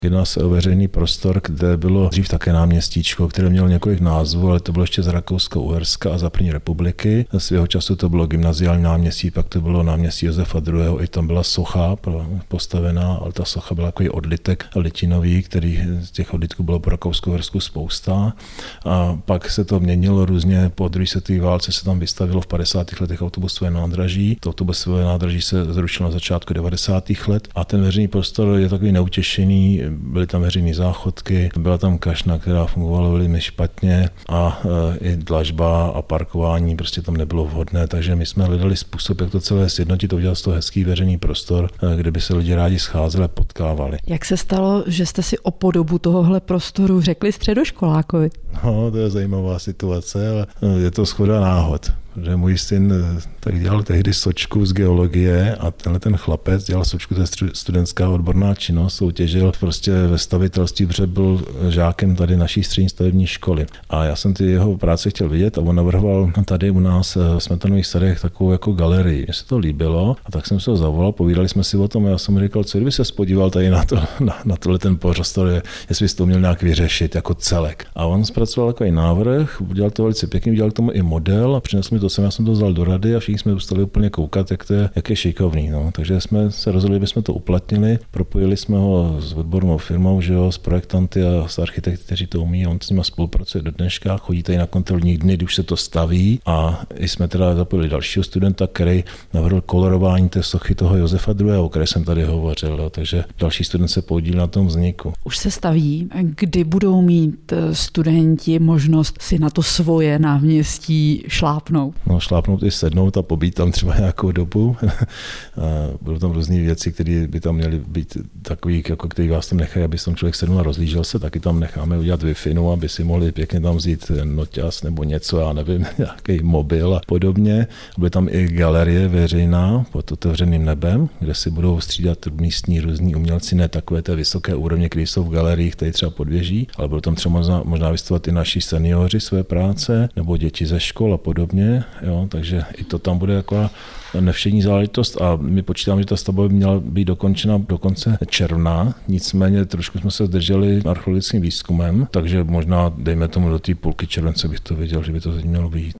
Jedná se o veřejný prostor, kde bylo dřív také náměstíčko, které mělo několik názvů, ale to bylo ještě za Rakousko-Uherska a za první republiky. Svého času to bylo gymnaziální náměstí, pak to bylo náměstí Josefa II. I tam byla socha postavená, ale ta socha byla takový odlitek litinový, který z těch odlitků bylo po Rakousku-Uhersku spousta. A pak se to měnilo různě, po druhé světové válce se tam vystavilo v 50. letech autobusové nádraží. To autobusové nádraží se zrušilo na začátku 90. let a ten veřejný prostor je takový neutěšený. Byly tam veřejné záchodky, byla tam kašna, která fungovala velmi špatně a i dlažba a parkování prostě tam nebylo vhodné, takže my jsme hledali způsob, jak to celé sjednotit, udělat z toho hezký veřejný prostor, kde by se lidi rádi scházeli a potkávali. Jak se stalo, že jste si o podobu tohohle prostoru řekli středoškolákovi? No, to je zajímavá situace, ale je to shoda náhod. Že můj syn tak dělal tehdy sočku z geologie a ten chlapec dělal sočku, to je studentská odborná činnost, soutěžil prostě ve stavitelství, protože byl žákem tady naší střední stavební školy. A já jsem ty jeho práce chtěl vidět a on navrhoval tady u nás v Smetanových sadech takovou jako galerii. Mně se to líbilo a tak jsem se ho zavolal, povídali jsme si o tom a já jsem mu říkal, co kdyby se podíval tady na tohle ten prostor, jestli bys to měl nějak vyřešit jako celek. A on zpracoval takový návrh, udělal to velice pěkně, udělal k tomu i model a přinesl mi to sem, já jsem to vzal do rady a všichni jsme dostali úplně koukat, jak je šikovný. No. Takže jsme se rozhodli, že jsme to uplatnili, propojili jsme ho s odbornou firmou, že jo, s projektanty a s architekty, kteří to umí, a on s nimi spolupracuje do dneška, chodí tady na kontrolní dny, když se to staví, a jsme teda zapojili dalšího studenta, který navrhl kolorování té sochy toho Josefa II., o které jsem tady hovořil, jo. Takže další student se podílel na tom vzniku. Už se staví, kdy budou mít studenti možnost si na to svoje náměstí šlápnout? No, šlápnout i sednout a pobít tam třeba nějakou dobu. Budou tam různé věci, které by tam měly být takový, jako který vás tam nechají, aby tam člověk sednul a rozlížel se, taky tam necháme udělat Wi-Fi, aby si mohli pěkně tam vzít noťaz nebo něco, já nevím, nějaký mobil a podobně. Bude tam i galerie veřejná pod otevřeným nebem, kde si budou střídat místní různí umělci, ne takové té vysoké úrovně, které jsou v galeriích, tady třeba podvěží, ale budou tam třeba možná vystavovat i naši seniori své práce nebo děti ze škol a podobně. Jo, takže i to tam bude taková nevšední záležitost a my počítáme, že ta stavba by měla být dokončena do konce června, nicméně trošku jsme se zdrželi archeologickým výzkumem, takže možná dejme tomu do té půlky července bych to věděl, že by to mělo být.